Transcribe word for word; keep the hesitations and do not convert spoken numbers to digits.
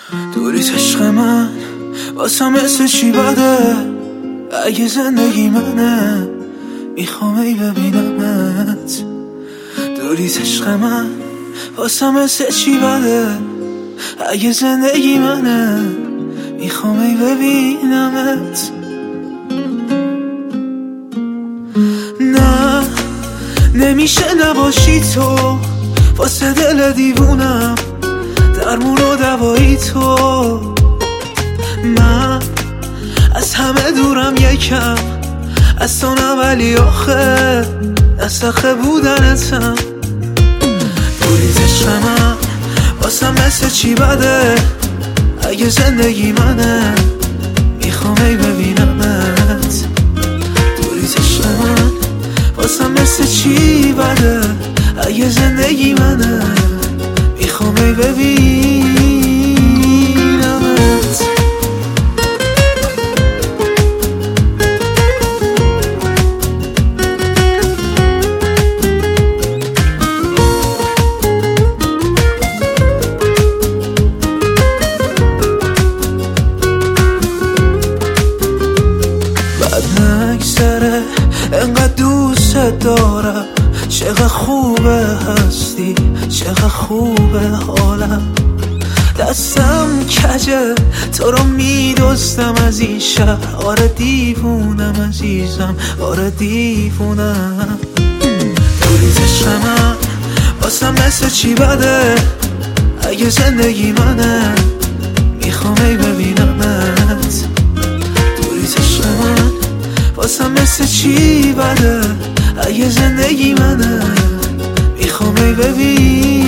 دوریت عشق من واسه مثل چی بده؟ اگه زندگی منه میخوام ای ببینمت. دوریت عشق من واسه مثل چی بده؟ اگه زندگی منه میخوام ای ببینمت. نه نمیشه نباشی تو، واسه دل دیوونم درمون و دوایی تو. من از همه دورم یکم، از تو نه ولی آخه نسخه بودنتم. دوریت عشق من واسه مثل چی بده؟ اگه زندگی منه میخوام ای ببینمت. دوریت عشق من واسه مثل چی بده؟ اگه زندگی منه میخوام ای ببینمت. بعد نگذره انقدر دوست دارم، چقدر خوبه هستی، چقدر خوبه حالم. دستم کجه تو رو میدوستم از این شهر، آره دیوونم عزیزم، آره دیوونم. دوریت عشق من واسه مثل چی بده؟ اگه زندگی منه میخوام ای ببینمت. دوریت عشق من واسه مثل چی بده؟ اگه زندگی منه میخوام ای ببینمت.